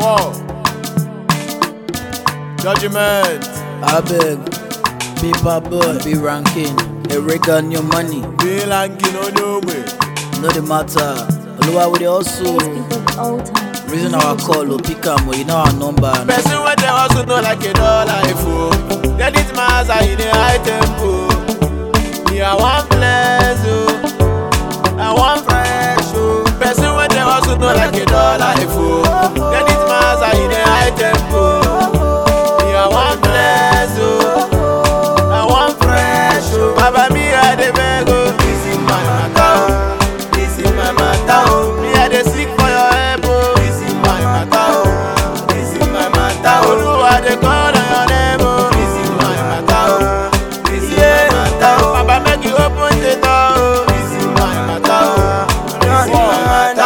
Whoa. Judgment. I beg, paper boy, be ranking, a rig on your money. Be ranking on your way. No the matter. Oluwa with also reason our call or pick up, you know our number. Person when they also know like a dollar fool. Get it mass in the high tempo. Me I want place, oh. I want fresh, oh. Person when they also know like a dollar fool. Get it mass in the high tempo. Me I want place, oh. I want fresh, oh. Baba me I dey beg, oh. This is my matter, oh. This is my matter, oh. Me I dey seek for your help, oh. This is my matter, oh. This is my matter, oh. Oluwa dey call on your name, oh. This is my matter, oh. This is my matter, oh. Baba make you open the door, oh. This is my matter, oh. This is my matter,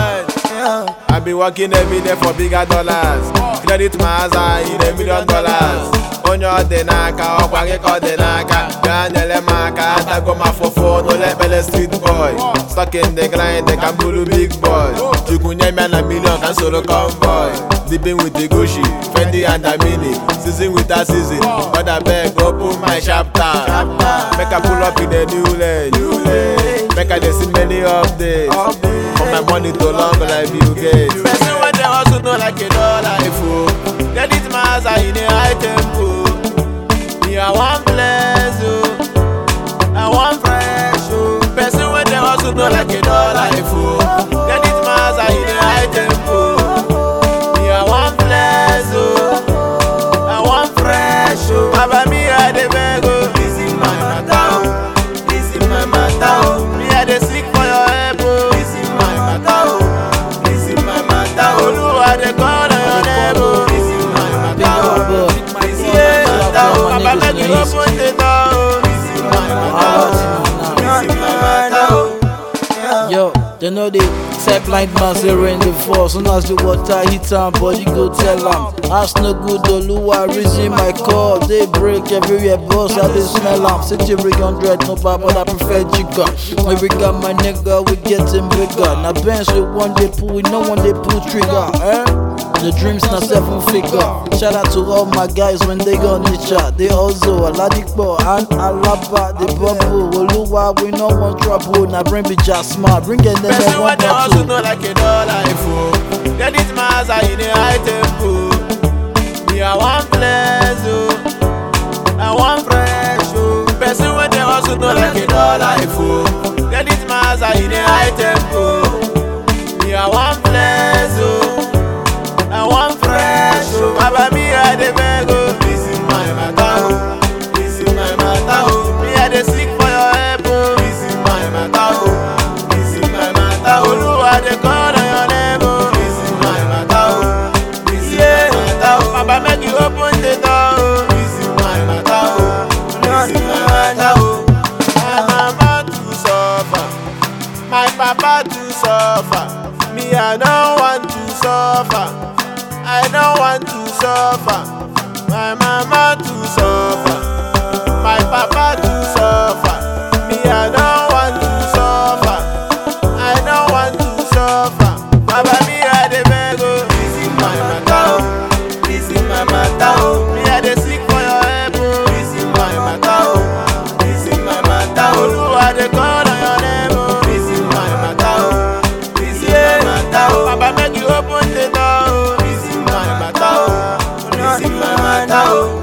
oh. I be working every day for bigger dollars. Credit my house in $1 million. Onyo dị n'aka, ọkwa gị ka ọ dị n'aka. Gaa nyere m aka, atago ma fofo, no let bele street boy. Stuck in the grind, they can bulu big boy. Chukwu nye me na million, can solo convoy. Dipping with the Gucci, Fendi and Amini. Season with a season, but I beg, open my chapter. Make I pull up in the new lane. Make I dey see many updates. For my money to long like Bill Gates. Person when they also know like a dollar fool. Get it mass in a high tempo. Me I want place, oh. I want fresh, oh. Person when they also know like a dollar fool. Get it mass in a high tempo. Me I want place, oh. I want fresh, oh. Baba me I dey beg, oh. This is my matter, oh. This is my matter, oh. Me I dey seek for your help, oh. This is my matter, oh. This is my matter, oh. Oluwa dey call on your name, oh. This is my matter, oh. This is my matter, oh. Baba make you open the door, oh. This is my matter, oh. This is my matter, oh. Yo, they know they type like man zero in the fall. Soon as the water hit am, body go tell am. Ask no good, Oluwa reason my call. They break everywhere, boss, I dey smell am. City rig 100, no bad, but I prefer jigger. When we got my nigga, we getting bigger. Now Benz with one day pull, we no one they pull trigger, The dreams na 7 figure. Shout out to all my guys when they go on the chat. They also Aladipo and Alaba, the bubble. Oluwa, we no want trouble. Now bring me just smart, bring it then Person one when they also know like a dollar fool. Get it mass in a high tempo. Me I want place, oh. I want fresh, oh. Person when they also know like a dollar fool. Get it mass in a high tempo. Me I want place, oh. I want fresh, oh. Baba me I dey beg, oh. This is my matter, oh. This is my matter, oh. Me I dey seek for your help, oh. This is my matter, oh. This is my matter, oh. Oluwa dey call on your name, oh. This is my matter, oh. This is my matter, oh. Baba make you open the door, oh. This is my matter, oh. This is my matter, oh. My mama too suffer, my papa too suffer. Me I don't want to suffer. I don't want to suffer. My mama too suffer. My papa too suffer. Me I don't want to suffer. I don't want to suffer. Baba me I dey beg, oh. This is my matter, oh. This is my matter, oh. Me I dey seek for your help, oh. This is my matter, oh. This is my matter, oh. Oluwa dey call on your name, oh. This is my matter, oh. This is my matter, oh. Baba make you open the door, oh. This is my matter, oh. This is my matter, oh.